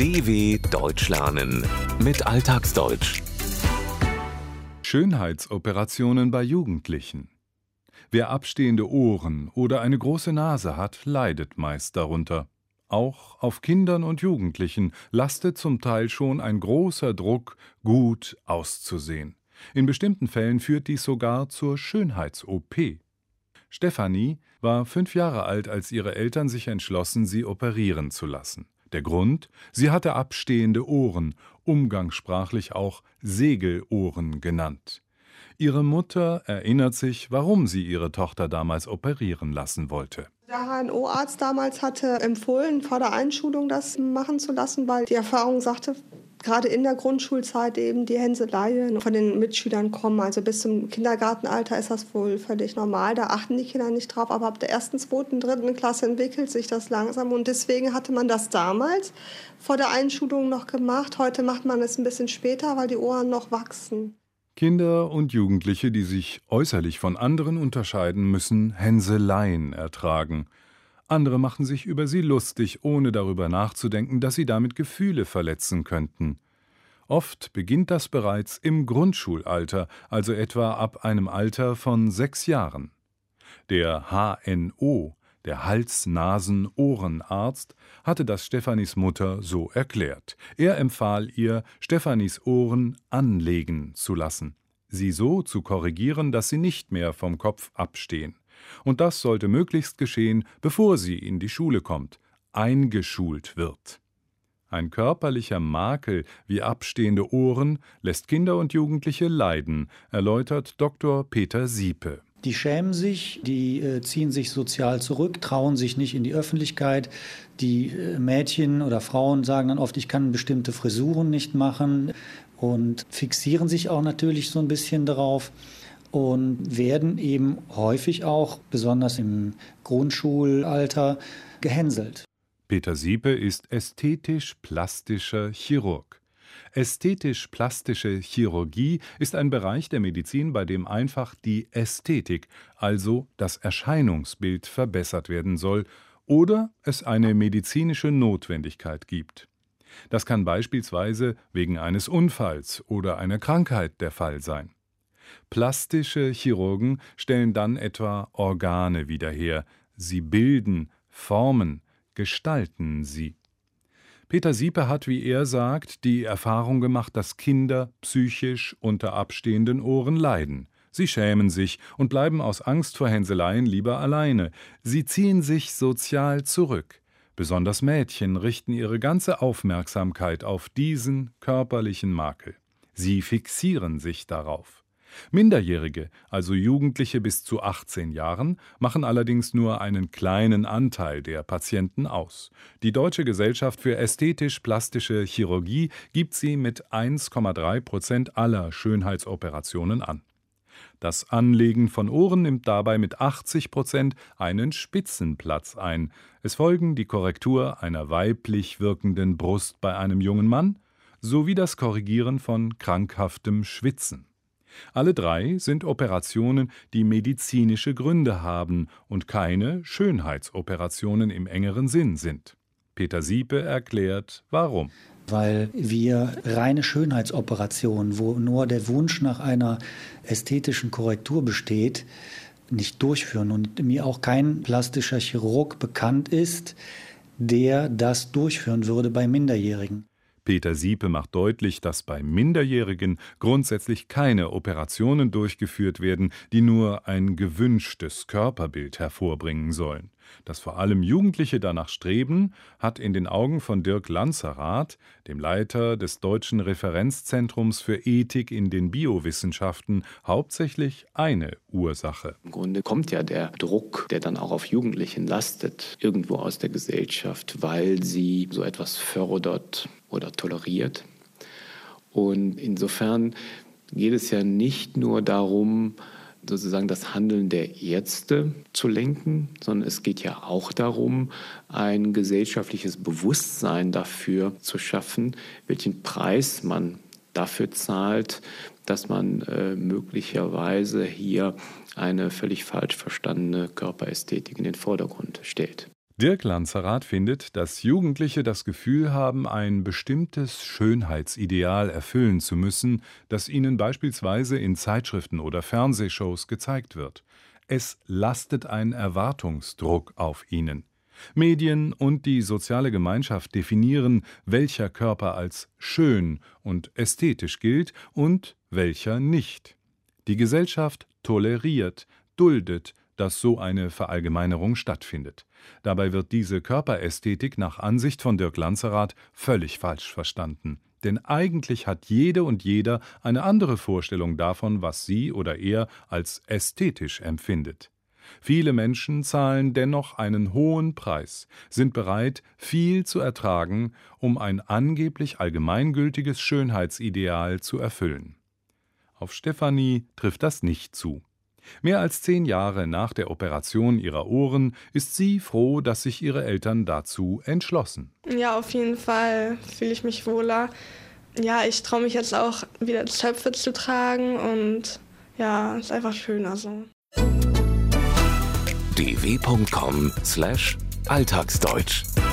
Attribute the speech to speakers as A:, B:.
A: DW Deutsch lernen mit Alltagsdeutsch.
B: Schönheitsoperationen bei Jugendlichen. Wer abstehende Ohren oder eine große Nase hat, leidet meist darunter. Auch auf Kindern und Jugendlichen lastet zum Teil schon ein großer Druck, gut auszusehen. In bestimmten Fällen führt dies sogar zur Schönheits-OP. Stefanie war 5 Jahre alt, als ihre Eltern sich entschlossen, sie operieren zu lassen. Der Grund? Sie hatte abstehende Ohren, umgangssprachlich auch Segelohren genannt. Ihre Mutter erinnert sich, warum sie ihre Tochter damals operieren lassen wollte.
C: Der HNO-Arzt damals hatte empfohlen, vor der Einschulung das machen zu lassen, weil die Erfahrung sagte, gerade in der Grundschulzeit eben die Hänseleien von den Mitschülern kommen. Also bis zum Kindergartenalter ist das wohl völlig normal. Da achten die Kinder nicht drauf. Aber ab der 1., 2., 3. Klasse entwickelt sich das langsam. Und deswegen hatte man das damals vor der Einschulung noch gemacht. Heute macht man es ein bisschen später, weil die Ohren noch wachsen.
B: Kinder und Jugendliche, die sich äußerlich von anderen unterscheiden, müssen Hänseleien ertragen. Andere machen sich über sie lustig, ohne darüber nachzudenken, dass sie damit Gefühle verletzen könnten. Oft beginnt das bereits im Grundschulalter, also etwa ab einem Alter von 6 Jahren. Der HNO, der Hals-Nasen-Ohrenarzt, hatte das Stefanis Mutter so erklärt. Er empfahl ihr, Stefanis Ohren anlegen zu lassen, sie so zu korrigieren, dass sie nicht mehr vom Kopf abstehen. Und das sollte möglichst geschehen, bevor sie in die Schule kommt, eingeschult wird. Ein körperlicher Makel wie abstehende Ohren lässt Kinder und Jugendliche leiden, erläutert Dr. Peter Siepe.
D: Die schämen sich, die ziehen sich sozial zurück, trauen sich nicht in die Öffentlichkeit. Die Mädchen oder Frauen sagen dann oft, ich kann bestimmte Frisuren nicht machen und fixieren sich auch natürlich so ein bisschen darauf und werden eben häufig auch, besonders im Grundschulalter, gehänselt.
B: Peter Siepe ist ästhetisch-plastischer Chirurg. Ästhetisch-plastische Chirurgie ist ein Bereich der Medizin, bei dem einfach die Ästhetik, also das Erscheinungsbild, verbessert werden soll oder es eine medizinische Notwendigkeit gibt. Das kann beispielsweise wegen eines Unfalls oder einer Krankheit der Fall sein. Plastische Chirurgen stellen dann etwa Organe wieder her. Sie bilden, formen, gestalten sie. Peter Siepe hat, wie er sagt, die Erfahrung gemacht, dass Kinder psychisch unter abstehenden Ohren leiden. Sie schämen sich und bleiben aus Angst vor Hänseleien lieber alleine. Sie ziehen sich sozial zurück. Besonders Mädchen richten ihre ganze Aufmerksamkeit auf diesen körperlichen Makel. Sie fixieren sich darauf. Minderjährige, also Jugendliche bis zu 18 Jahren, machen allerdings nur einen kleinen Anteil der Patienten aus. Die Deutsche Gesellschaft für ästhetisch-plastische Chirurgie gibt sie mit 1,3% aller Schönheitsoperationen an. Das Anlegen von Ohren nimmt dabei mit 80% einen Spitzenplatz ein. Es folgen die Korrektur einer weiblich wirkenden Brust bei einem jungen Mann sowie das Korrigieren von krankhaftem Schwitzen. Alle 3 sind Operationen, die medizinische Gründe haben und keine Schönheitsoperationen im engeren Sinn sind. Peter Siepe erklärt, warum.
D: Weil wir reine Schönheitsoperationen, wo nur der Wunsch nach einer ästhetischen Korrektur besteht, nicht durchführen. Und mir auch kein plastischer Chirurg bekannt ist, der das durchführen würde bei Minderjährigen.
B: Peter Siepe macht deutlich, dass bei Minderjährigen grundsätzlich keine Operationen durchgeführt werden, die nur ein gewünschtes Körperbild hervorbringen sollen. Dass vor allem Jugendliche danach streben, hat in den Augen von Dirk Lanzerath, dem Leiter des Deutschen Referenzzentrums für Ethik in den Biowissenschaften, hauptsächlich eine Ursache.
E: Im Grunde kommt ja der Druck, der dann auch auf Jugendlichen lastet, irgendwo aus der Gesellschaft, weil sie so etwas fördert oder toleriert. Und insofern geht es ja nicht nur darum, sozusagen das Handeln der Ärzte zu lenken, sondern es geht ja auch darum, ein gesellschaftliches Bewusstsein dafür zu schaffen, welchen Preis man dafür zahlt, dass man möglicherweise hier eine völlig falsch verstandene Körperästhetik in den Vordergrund stellt.
B: Dirk Lanzerath findet, dass Jugendliche das Gefühl haben, ein bestimmtes Schönheitsideal erfüllen zu müssen, das ihnen beispielsweise in Zeitschriften oder Fernsehshows gezeigt wird. Es lastet ein Erwartungsdruck auf ihnen. Medien und die soziale Gemeinschaft definieren, welcher Körper als schön und ästhetisch gilt und welcher nicht. Die Gesellschaft toleriert, duldet, dass so eine Verallgemeinerung stattfindet. Dabei wird diese Körperästhetik nach Ansicht von Dirk Lanzerath völlig falsch verstanden. Denn eigentlich hat jede und jeder eine andere Vorstellung davon, was sie oder er als ästhetisch empfindet. Viele Menschen zahlen dennoch einen hohen Preis, sind bereit, viel zu ertragen, um ein angeblich allgemeingültiges Schönheitsideal zu erfüllen. Auf Stefanie trifft das nicht zu. Mehr als 10 Jahre nach der Operation ihrer Ohren ist sie froh, dass sich ihre Eltern dazu entschlossen.
F: Ja, auf jeden Fall fühle ich mich wohler. Ja, ich traue mich jetzt auch wieder Zöpfe zu tragen und ja, ist einfach schöner so.
A: dw.com/alltagsdeutsch